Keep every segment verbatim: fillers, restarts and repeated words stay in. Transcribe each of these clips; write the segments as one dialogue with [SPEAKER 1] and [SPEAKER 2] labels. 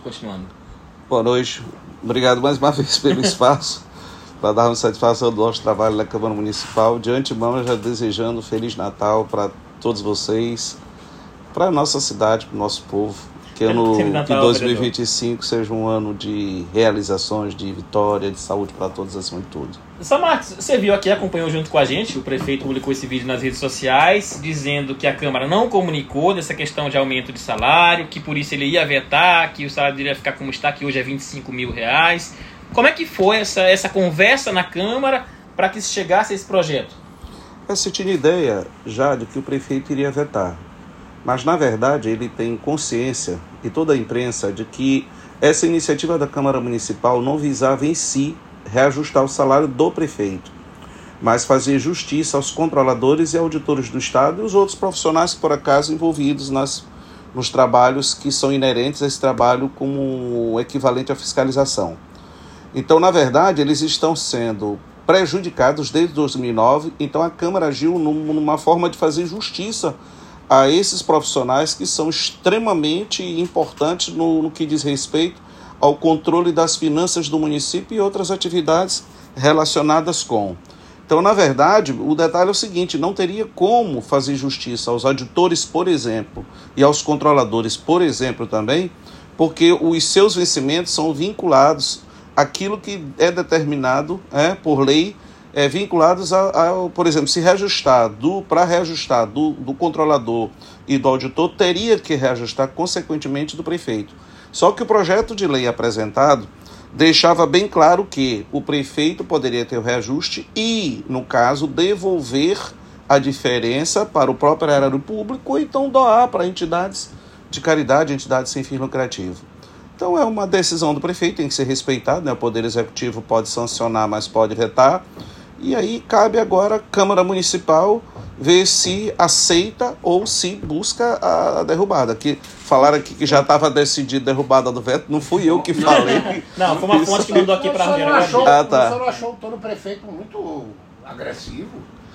[SPEAKER 1] continuando.
[SPEAKER 2] Boa noite. Obrigado mais uma vez pelo espaço para darmos satisfação do nosso trabalho na Câmara Municipal. De antemão, já desejando Feliz Natal para todos vocês, para a nossa cidade, para o nosso povo. Que, ano, Natal, que dois mil e vinte e cinco vereador. Seja um ano de realizações, de vitória, de saúde para todos, acima de tudo.
[SPEAKER 1] São Marcos, você viu aqui, acompanhou junto com a gente, o prefeito publicou esse vídeo nas redes sociais, dizendo que a Câmara não comunicou dessa questão de aumento de salário, que por isso ele ia vetar, que o salário dele ia ficar como está, que hoje é vinte e cinco mil reais. Como é que foi essa, essa conversa na Câmara para que se chegasse a esse projeto?
[SPEAKER 2] Você tinha ideia já de que o prefeito iria vetar. Mas, na verdade, ele tem consciência, e toda a imprensa, de que essa iniciativa da Câmara Municipal não visava em si reajustar o salário do prefeito, mas fazer justiça aos controladores e auditores do Estado e os outros profissionais, por acaso, envolvidos nas, nos trabalhos que são inerentes a esse trabalho como equivalente à fiscalização. Então, na verdade, eles estão sendo prejudicados desde dois mil e nove, então a Câmara agiu numa forma de fazer justiça a esses profissionais que são extremamente importantes no, no que diz respeito ao controle das finanças do município e outras atividades relacionadas com. Então, na verdade, o detalhe é o seguinte, não teria como fazer justiça aos auditores, por exemplo, e aos controladores, por exemplo, também, porque os seus vencimentos são vinculados àquilo que é determinado é, por lei, É, vinculados a, a, por exemplo, se reajustar, para reajustar do, do controlador e do auditor, teria que reajustar consequentemente do prefeito. Só que o projeto de lei apresentado deixava bem claro que o prefeito poderia ter o reajuste e, no caso, devolver a diferença para o próprio erário público ou então doar para entidades de caridade, entidades sem fim lucrativo. Então é uma decisão do prefeito, tem que ser respeitada, né? O Poder Executivo pode sancionar, mas pode vetar. E aí cabe agora a Câmara Municipal ver se aceita ou se busca a derrubada. Que falaram aqui que já estava decidido a derrubada do veto, não fui eu que falei.
[SPEAKER 1] Não, foi uma fonte que mandou aqui para a
[SPEAKER 3] gente. Ah, tá. Você não achou o tono prefeito muito agressivo?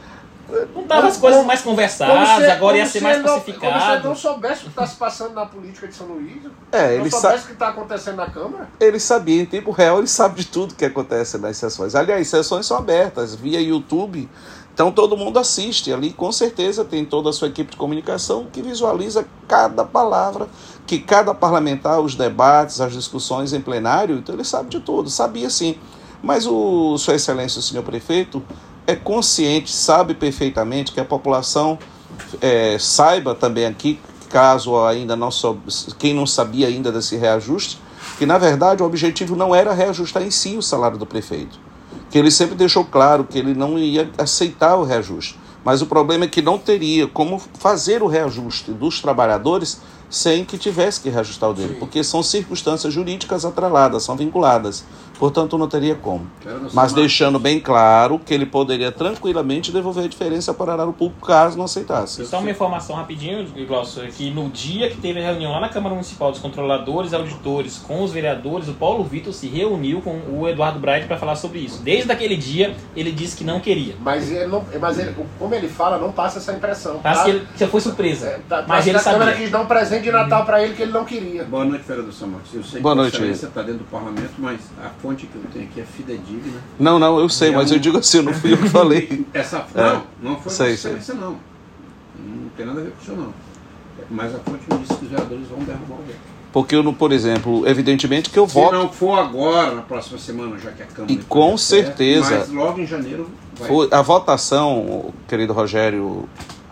[SPEAKER 1] Não estavam as coisas mais conversadas, se, agora ia ser mais não, pacificado.
[SPEAKER 3] Como se não soubesse o que está se passando na política de São Luís,
[SPEAKER 2] é,
[SPEAKER 3] não soubesse o que está acontecendo na Câmara.
[SPEAKER 2] Ele sabia, em tempo real, ele sabe de tudo que acontece nas sessões. Aliás, sessões são abertas via YouTube, então todo mundo assiste ali, com certeza tem toda a sua equipe de comunicação que visualiza cada palavra, que cada parlamentar, os debates, as discussões em plenário, então ele sabe de tudo, sabia sim. Mas o Sua Excelência, o senhor prefeito, é consciente, sabe perfeitamente que a população é, saiba também aqui, caso ainda não soube, quem não sabia ainda desse reajuste, que na verdade o objetivo não era reajustar em si o salário do prefeito, que ele sempre deixou claro que ele não ia aceitar o reajuste, mas o problema é que não teria como fazer o reajuste dos trabalhadores sem que tivesse que reajustar o dele, porque são circunstâncias jurídicas atreladas, são vinculadas, portanto não teria como. Mas deixando bem claro que ele poderia tranquilamente devolver a diferença para o erário público caso não aceitasse.
[SPEAKER 1] Só uma informação rapidinho, Glaucio, que no dia que teve a reunião lá na Câmara Municipal dos controladores e auditores com os vereadores, o Paulo Vitor se reuniu com o Eduardo Braide para falar sobre isso. Desde aquele dia ele disse que não queria.
[SPEAKER 3] Mas, ele não, mas ele, como ele fala, não passa essa impressão.
[SPEAKER 1] Parece tá? que ele já foi surpresa. É,
[SPEAKER 3] tá,
[SPEAKER 1] mas ele
[SPEAKER 3] a
[SPEAKER 1] sabia.
[SPEAKER 3] Câmara quis dar um presente de Natal para ele que ele não queria.
[SPEAKER 4] Boa noite, vereador São Marcos. Eu sei
[SPEAKER 2] Boa
[SPEAKER 4] que
[SPEAKER 2] noite.
[SPEAKER 4] Você está dentro do parlamento, mas a fonte que eu tenho aqui é fidedigna.
[SPEAKER 2] Não, não, eu sei, é mas um... eu digo assim, não fui eu que falei.
[SPEAKER 4] Essa
[SPEAKER 2] é.
[SPEAKER 4] Não, não foi
[SPEAKER 2] sei,
[SPEAKER 4] Vossa Excelência, não. Não tem nada a ver com isso, não. Mas a fonte me disse que os vereadores vão derrubar o veto.
[SPEAKER 2] Porque, eu, por exemplo, evidentemente que eu
[SPEAKER 4] Se
[SPEAKER 2] voto...
[SPEAKER 4] Se não for agora, na próxima semana, já que a Câmara...
[SPEAKER 2] E com certeza...
[SPEAKER 4] Certo, mas logo em janeiro vai...
[SPEAKER 2] Foi, a votação, querido Rogério,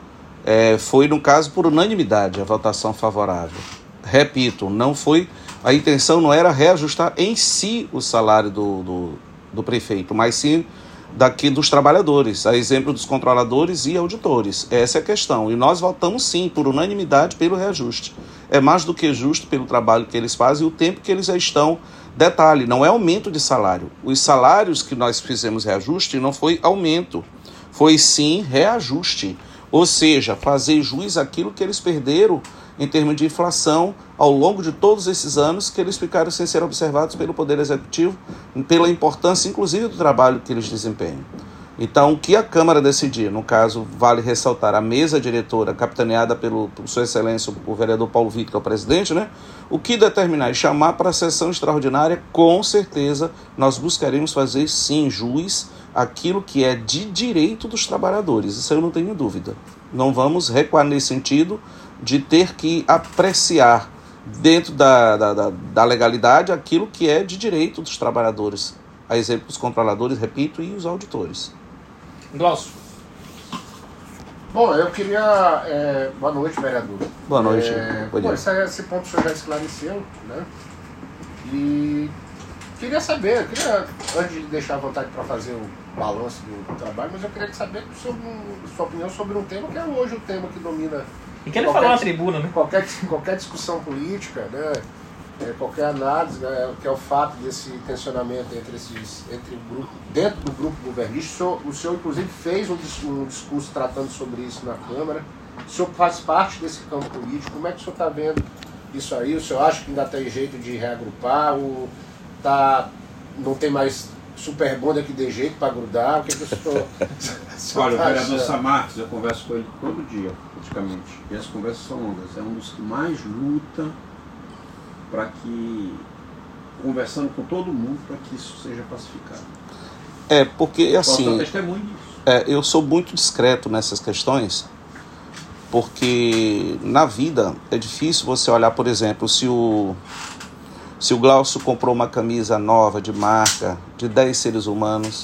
[SPEAKER 2] é, foi, no caso, por unanimidade, a votação favorável. Repito, não foi... A intenção não era reajustar em si o salário do, do, do prefeito, mas sim daqui dos trabalhadores, a exemplo dos controladores e auditores. Essa é a questão. E nós votamos sim, por unanimidade, pelo reajuste. É mais do que justo pelo trabalho que eles fazem e o tempo que eles já estão. Detalhe, não é aumento de salário. Os salários que nós fizemos reajuste não foi aumento, foi sim reajuste. Ou seja, fazer jus àquilo que eles perderam em termos de inflação ao longo de todos esses anos que eles ficaram sem ser observados pelo Poder Executivo, pela importância, inclusive, do trabalho que eles desempenham. Então, o que a Câmara decidir, no caso, vale ressaltar a mesa diretora, capitaneada pelo, por Sua Excelência, o vereador Paulo Vitor, que é o presidente, né? O que determinar e chamar para a sessão extraordinária, com certeza, nós buscaremos fazer, sim, juiz aquilo que é de direito dos trabalhadores. Isso eu não tenho dúvida. Não vamos recuar nesse sentido de ter que apreciar dentro da, da, da, da legalidade aquilo que é de direito dos trabalhadores. A exemplo dos controladores, repito, e os auditores.
[SPEAKER 1] Glaucio.
[SPEAKER 3] Bom, eu queria... É, boa noite, vereador.
[SPEAKER 2] Boa noite.
[SPEAKER 3] É, bom, esse, esse ponto o senhor já esclareceu, né? E queria saber, eu queria, antes de deixar à vontade para fazer o balanço do, do trabalho, mas eu queria saber sobre um, sua opinião sobre um tema que é hoje o tema que domina...
[SPEAKER 1] E que ele falou na tribuna, né?
[SPEAKER 3] Qualquer, qualquer discussão política, né? É, qualquer análise, né, que é o fato desse tensionamento entre esses, entre o grupo, dentro do grupo governista. O senhor, o senhor inclusive fez um, um discurso tratando sobre isso na Câmara. O senhor faz parte desse campo político. Como é que o senhor está vendo isso aí? O senhor acha que ainda tem jeito de reagrupar? Ou tá, não tem mais super bonda que dê jeito para grudar? O que, é que o senhor, o senhor
[SPEAKER 4] Olha,
[SPEAKER 3] tá
[SPEAKER 4] o vereador
[SPEAKER 3] achando?
[SPEAKER 4] Samarques, eu converso com ele todo dia, praticamente. E as conversas são longas. É um dos que mais luta para que, conversando com todo mundo, para que isso seja pacificado.
[SPEAKER 2] É, porque assim,
[SPEAKER 4] Posso dar testemunho disso.
[SPEAKER 2] é, eu sou muito discreto nessas questões, porque na vida é difícil você olhar, por exemplo, se o, se o Glaucio comprou uma camisa nova de marca de dez seres humanos,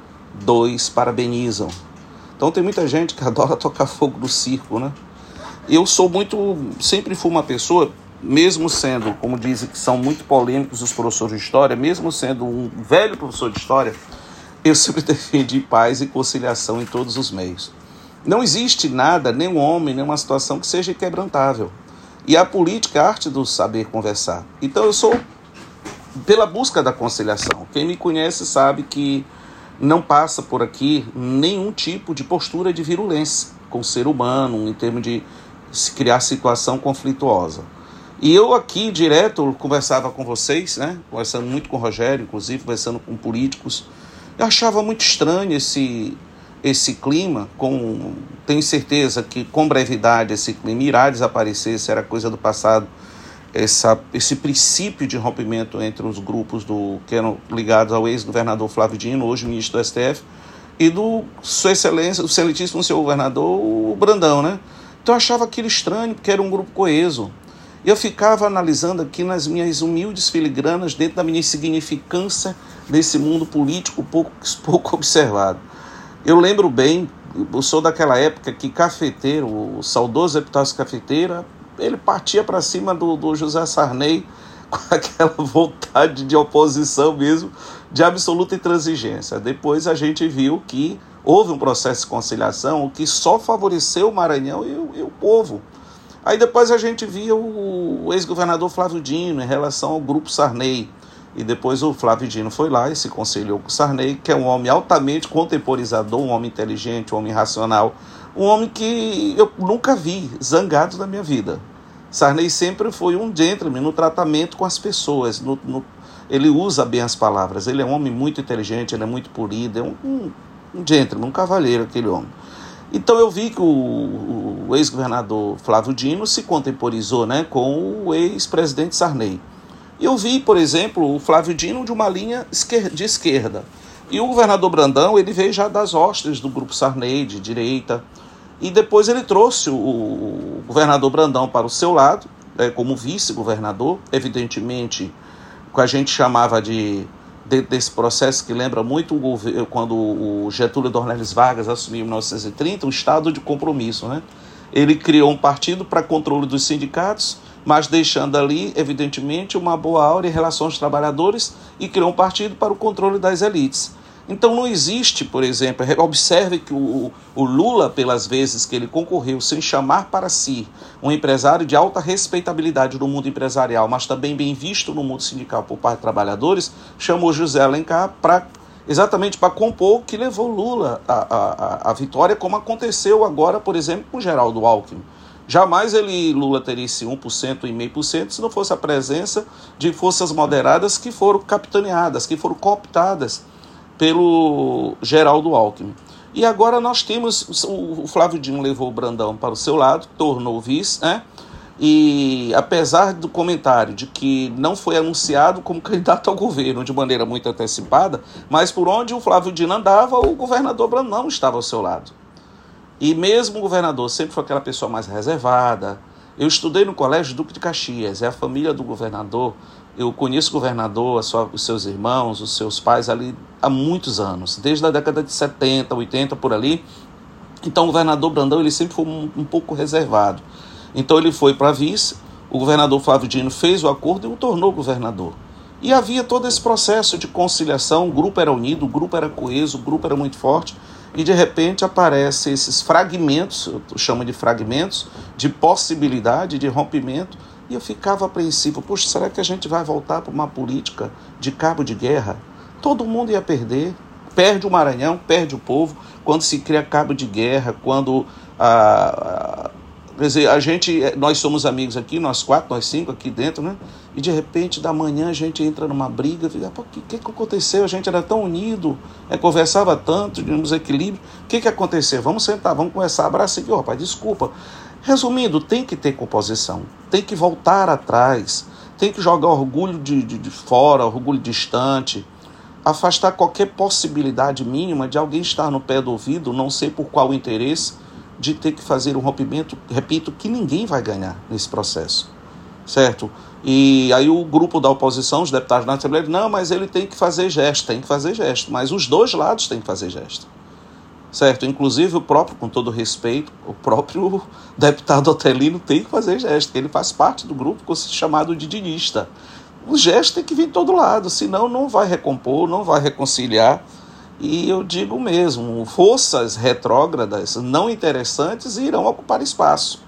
[SPEAKER 2] dois parabenizam. Então tem muita gente que adora tocar fogo no circo, né? Eu sou muito, sempre fui uma pessoa... Mesmo sendo, como dizem que são muito polêmicos os professores de história, mesmo sendo um velho professor de história, eu sempre defendi paz e conciliação em todos os meios. Não existe nada, nenhum homem, nenhuma situação que seja inquebrantável. E a política é a arte do saber conversar. Então eu sou pela busca da conciliação. Quem me conhece sabe que não passa por aqui nenhum tipo de postura de virulência com o ser humano, em termos de criar situação conflituosa. E eu aqui, direto, conversava com vocês, né? Conversando muito com o Rogério, inclusive, conversando com políticos. Eu achava muito estranho esse, esse clima. Com, tenho certeza que, com brevidade, esse clima irá desaparecer, se era coisa do passado. Essa, esse princípio de rompimento entre os grupos do, que eram ligados ao ex-governador Flávio Dino, hoje ministro do S T F, e do Sua Excelência, o excelentíssimo senhor governador, o Brandão, né? Então eu achava aquilo estranho, porque era um grupo coeso. Eu ficava analisando aqui nas minhas humildes filigranas, dentro da minha insignificância desse mundo político pouco, pouco observado. Eu lembro bem, eu sou daquela época que Cafeteiro, o saudoso Epitácio Cafeteiro, ele partia para cima do, do José Sarney com aquela vontade de oposição mesmo, de absoluta intransigência. Depois a gente viu que houve um processo de conciliação, o que só favoreceu o Maranhão e o, e o povo. Aí depois a gente via o ex-governador Flávio Dino em relação ao grupo Sarney. E depois o Flávio Dino foi lá e se conciliou com o Sarney, que é um homem altamente contemporizador, um homem inteligente, um homem racional, um homem que eu nunca vi zangado na minha vida. Sarney sempre foi um gentleman no tratamento com as pessoas. No, no, ele usa bem as palavras. Ele é um homem muito inteligente, ele é muito polido, é um, um, um gentleman, um cavalheiro aquele homem. Então eu vi que o, o ex-governador Flávio Dino se contemporizou, né, com o ex-presidente Sarney. E eu vi, por exemplo, o Flávio Dino de uma linha de esquerda. E o governador Brandão, ele veio já das hostes do grupo Sarney, de direita. E depois ele trouxe o, o governador Brandão para o seu lado, né, como vice-governador, evidentemente, o que a gente chamava de... dentro desse processo que lembra muito o governo, quando o Getúlio Dornelles Vargas assumiu em mil novecentos e trinta, um estado de compromisso, né? Ele criou um partido para controle dos sindicatos, mas deixando ali, evidentemente, uma boa aura em relação aos trabalhadores, e criou um partido para o controle das elites. Então não existe, por exemplo, observe que o, o Lula, pelas vezes que ele concorreu sem chamar para si um empresário de alta respeitabilidade no mundo empresarial, mas também bem visto no mundo sindical por parte de trabalhadores, chamou José Alencar para exatamente para compor o que levou Lula à, à, à vitória, como aconteceu agora, por exemplo, com Geraldo Alckmin. Jamais ele, Lula teria esse um por cento e meio por cento se não fosse a presença de forças moderadas que foram capitaneadas, que foram cooptadas pelo Geraldo Alckmin. E agora nós temos, o Flávio Dino levou o Brandão para o seu lado, tornou vice, né? E apesar do comentário de que não foi anunciado como candidato ao governo de maneira muito antecipada, mas por onde o Flávio Dino andava, o governador Brandão estava ao seu lado. E mesmo o governador sempre foi aquela pessoa mais reservada. Eu estudei no Colégio Duque de Caxias, é a família do governador. Eu conheço o governador, a sua, os seus irmãos, os seus pais ali há muitos anos, desde a década de setenta, oitenta, por ali. Então o governador Brandão ele sempre foi um, um pouco reservado. Então ele foi para vice, o governador Flávio Dino fez o acordo e o tornou governador. E havia todo esse processo de conciliação, o grupo era unido, o grupo era coeso, o grupo era muito forte, e de repente aparecem esses fragmentos, eu chamo de fragmentos, de possibilidade, de rompimento, e eu ficava apreensivo, poxa, será que a gente vai voltar para uma política de cabo de guerra? Todo mundo ia perder, perde o Maranhão, perde o povo, quando se cria cabo de guerra, quando a... Quer dizer, a gente, nós somos amigos aqui, nós quatro, nós cinco aqui dentro, né? E de repente, da manhã, a gente entra numa briga, fica, pô, o que, que aconteceu? A gente era tão unido, é, conversava tanto, tínhamos equilíbrio. O que, que aconteceu? Vamos sentar, vamos conversar, abraço aqui, ó, rapaz, desculpa. Resumindo, tem que ter composição, tem que voltar atrás, tem que jogar orgulho de, de, de fora, orgulho distante, afastar qualquer possibilidade mínima de alguém estar no pé do ouvido, não sei por qual interesse, de ter que fazer um rompimento, repito, que ninguém vai ganhar nesse processo, certo? E aí o grupo da oposição, os deputados na Assembleia, não, mas ele tem que fazer gesto, tem que fazer gesto, mas os dois lados têm que fazer gesto, certo? Inclusive o próprio, com todo respeito, o próprio deputado Otelino tem que fazer gesto, porque ele faz parte do grupo chamado de dinista. O gesto tem que vir de todo lado, senão não vai recompor, não vai reconciliar. E eu digo mesmo, forças retrógradas não interessantes irão ocupar espaço.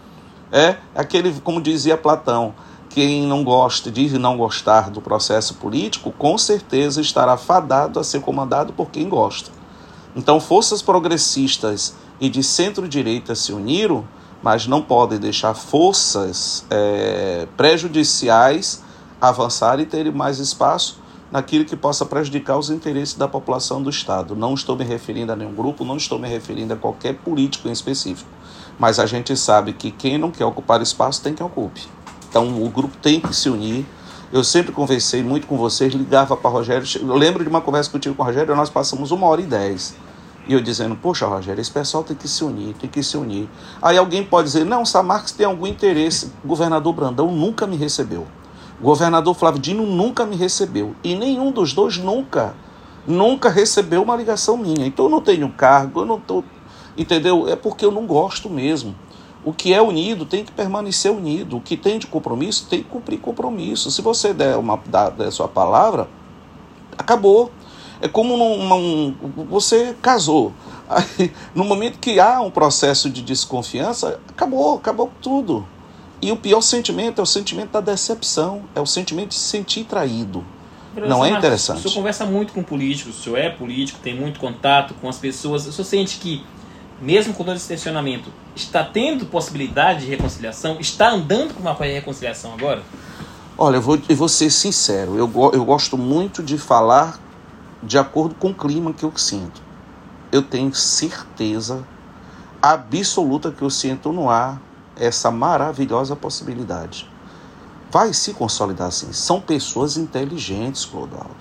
[SPEAKER 2] É aquele, como dizia Platão, quem não gosta, diz não gostar do processo político, com certeza estará fadado a ser comandado por quem gosta. Então, forças progressistas e de centro-direita se uniram, mas não podem deixar forças é, prejudiciais avançarem e terem mais espaço naquilo que possa prejudicar os interesses da população do Estado. Não estou me referindo a nenhum grupo, não estou me referindo a qualquer político em específico. Mas a gente sabe que quem não quer ocupar espaço tem que ocupe. Então o grupo tem que se unir. Eu sempre conversei muito com vocês, ligava para o Rogério. Eu lembro de uma conversa que eu tive com o Rogério, nós passamos uma hora e dez. E eu dizendo, poxa, Rogério, esse pessoal tem que se unir, tem que se unir. Aí alguém pode dizer, não, Samarques tem algum interesse. O governador Brandão nunca me recebeu. O governador Flávio Dino nunca me recebeu. E nenhum dos dois nunca, nunca recebeu uma ligação minha. Então eu não tenho cargo, eu não estou... Entendeu? É porque eu não gosto mesmo. O que é unido tem que permanecer unido. O que tem de compromisso tem que cumprir compromisso. Se você der, uma, der a sua palavra, acabou. É como num, num, você casou. Aí, no momento que há um processo de desconfiança, acabou, acabou tudo. E o pior sentimento é o sentimento da decepção, é o sentimento de se sentir traído. Não é interessante.
[SPEAKER 1] O senhor conversa muito com políticos, o senhor é político, tem muito contato com as pessoas. O senhor sente que, mesmo com todo esse tensionamento, está tendo possibilidade de reconciliação? Está andando com uma reconciliação agora?
[SPEAKER 2] Olha, eu vou, eu vou ser sincero, eu, eu gosto muito de falar de acordo com o clima que eu sinto. Eu tenho certeza absoluta que eu sinto no ar essa maravilhosa possibilidade. Vai se consolidar assim. São pessoas inteligentes, Clodoaldo.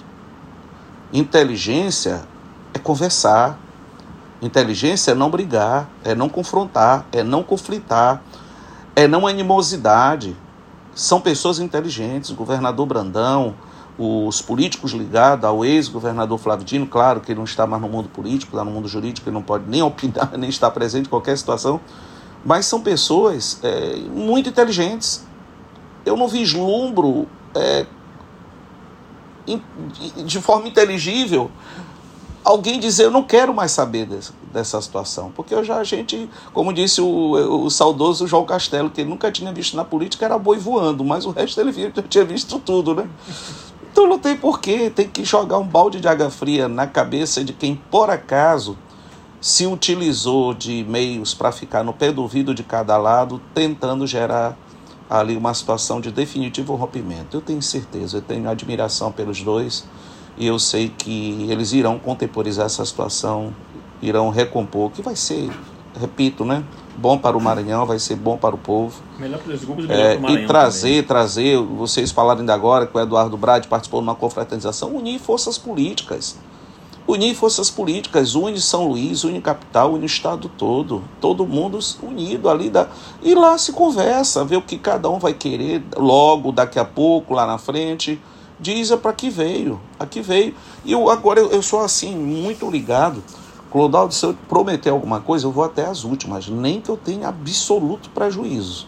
[SPEAKER 2] Inteligência é conversar. Inteligência é não brigar, é não confrontar, é não conflitar, é não animosidade. São pessoas inteligentes. O governador Brandão, os políticos ligados ao ex-governador Flávio Dino, claro que ele não está mais no mundo político, está no mundo jurídico, ele não pode nem opinar, nem estar presente em qualquer situação, mas são pessoas é, muito inteligentes. Eu não vislumbro é, de forma inteligível alguém dizer, eu não quero mais saber dessa, dessa situação, porque eu já, a gente, como disse o, o saudoso João Castelo, que ele nunca tinha visto na política, era boi voando, mas o resto ele já tinha visto tudo, né? Então não tem porquê, tem que jogar um balde de água fria na cabeça de quem, por acaso, se utilizou de meios para ficar no pé do ouvido de cada lado, tentando gerar ali uma situação de definitivo rompimento. Eu tenho certeza, eu tenho admiração pelos dois, e eu sei que eles irão contemporizar essa situação irão recompor, que vai ser, repito, né, bom para o Maranhão, vai ser bom para o povo.
[SPEAKER 1] Melhor para os grupos, melhor
[SPEAKER 2] é,
[SPEAKER 1] para o Maranhão.
[SPEAKER 2] E trazer,
[SPEAKER 1] também.
[SPEAKER 2] trazer, vocês falaram ainda agora que o Eduardo Brade participou de uma confraternização, unir forças políticas. Unir forças políticas, une São Luís, une capital, une o estado todo. Todo mundo unido ali. Da... E lá se conversa, vê o que cada um vai querer logo, daqui a pouco, lá na frente. Diz é para que veio, aqui veio. E eu, agora eu, eu sou assim, muito ligado. Clodoaldo, se eu prometer alguma coisa, eu vou até as últimas. Nem que eu tenha absoluto prejuízo.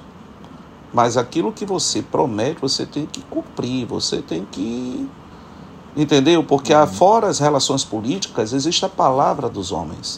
[SPEAKER 2] Mas aquilo que você promete, você tem que cumprir, você tem que... Entendeu? Porque uhum. fora as relações políticas, existe a palavra dos homens.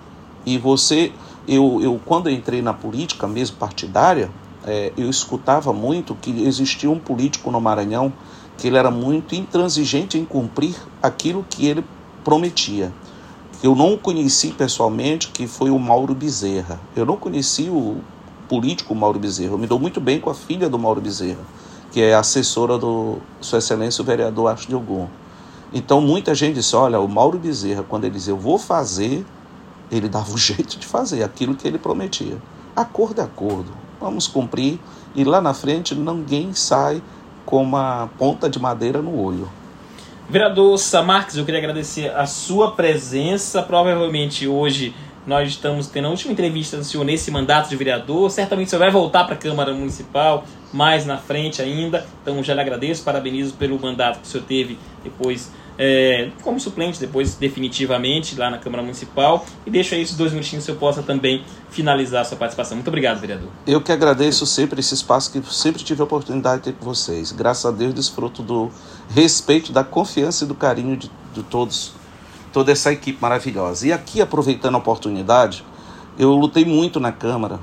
[SPEAKER 2] E você, eu, eu quando eu entrei na política mesmo partidária, é, eu escutava muito que existia um político no Maranhão que ele era muito intransigente em cumprir aquilo que ele prometia. Eu não conheci pessoalmente, que foi o Mauro Bezerra. Eu não conheci o político Mauro Bezerra. Eu me dou muito bem com a filha do Mauro Bezerra, que é assessora do Sua Excelência o vereador Astro de Ogum. Então muita gente disse, olha, o Mauro Bezerra, quando ele dizia eu vou fazer, ele dava um jeito de fazer aquilo que ele prometia. Acordo é acordo, vamos cumprir, e lá na frente ninguém sai com uma ponta de madeira no olho.
[SPEAKER 1] Vereador Samarques, eu queria agradecer a sua presença. Provavelmente hoje nós estamos tendo a última entrevista do senhor nesse mandato de vereador. Certamente o senhor vai voltar para a Câmara Municipal mais na frente ainda. Então já lhe agradeço, parabenizo pelo mandato que o senhor teve depois é, como suplente, depois definitivamente lá na Câmara Municipal. E deixo aí esses dois minutinhos que o senhor possa também finalizar a sua participação. Muito obrigado, vereador.
[SPEAKER 2] Eu que agradeço sempre esse espaço que sempre tive a oportunidade de ter com vocês. Graças a Deus desfruto do respeito, da confiança e do carinho de, de todos, toda essa equipe maravilhosa. E aqui, aproveitando a oportunidade, eu lutei muito na Câmara,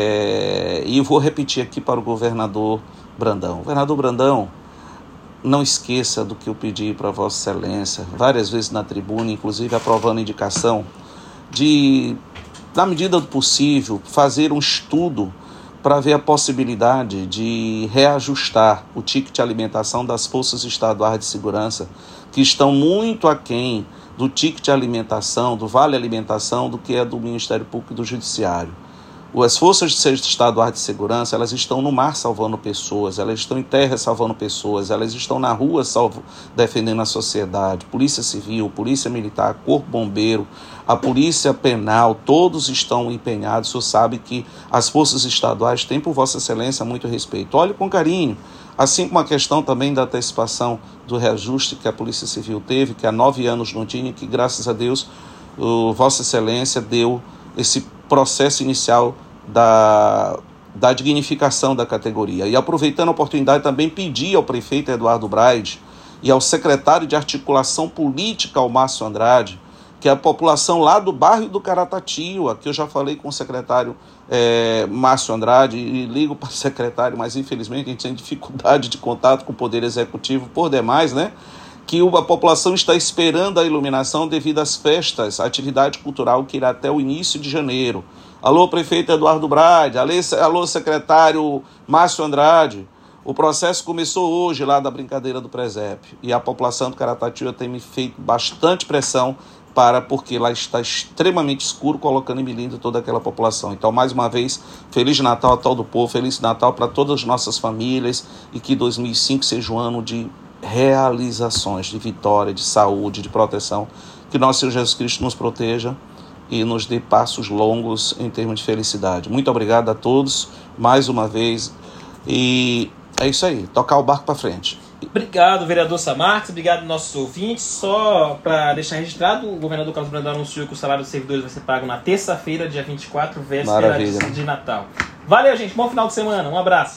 [SPEAKER 2] é, e vou repetir aqui para o governador Brandão. Governador Brandão, não esqueça do que eu pedi para Vossa Excelência, várias vezes na tribuna, inclusive aprovando a indicação, de, na medida do possível, fazer um estudo para ver a possibilidade de reajustar o ticket de alimentação das forças estaduais de segurança, que estão muito aquém do ticket de alimentação, do Vale Alimentação, do que é do Ministério Público e do Judiciário. As forças estaduais de segurança, elas estão no mar salvando pessoas, elas estão em terra salvando pessoas, elas estão na rua salvo, defendendo a sociedade. Polícia Civil, Polícia Militar, Corpo Bombeiro, a Polícia Penal, todos estão empenhados. O senhor sabe que as forças estaduais têm por Vossa Excelência muito respeito. Olhe com carinho, assim como a questão também da antecipação do reajuste que a Polícia Civil teve, que há nove anos não tinha, que graças a Deus o Vossa Excelência deu esse processo inicial da, da dignificação da categoria. E aproveitando a oportunidade, também pedi ao prefeito Eduardo Brade e ao secretário de Articulação Política, ao Márcio Andrade, que a população lá do bairro do Caratatiba, que eu já falei com o secretário é, Márcio Andrade, e ligo para o secretário, mas infelizmente a gente tem dificuldade de contato com o Poder Executivo por demais, né? Que a população está esperando a iluminação devido às festas, a atividade cultural que irá até o início de janeiro. Alô, prefeito Eduardo Brade, alô, secretário Márcio Andrade. O processo começou hoje lá da brincadeira do presépio, e a população do Caratatiba tem me feito bastante pressão, para, porque lá está extremamente escuro, colocando em melindre toda aquela população. Então, mais uma vez, Feliz Natal a todo o povo, Feliz Natal para todas as nossas famílias, e que dois mil e cinco seja um ano de realizações, de vitória, de saúde, de proteção. Que nosso Senhor Jesus Cristo nos proteja e nos dê passos longos em termos de felicidade. Muito obrigado a todos, mais uma vez, e é isso aí, tocar o barco para frente.
[SPEAKER 1] Obrigado, vereador Samarques, obrigado aos nossos ouvintes. Só para deixar registrado, o governador Carlos Brandão anunciou que o salário dos servidores vai ser pago na terça-feira, dia vinte e quatro, véspera de Natal. Valeu, gente, bom final de semana, um abraço.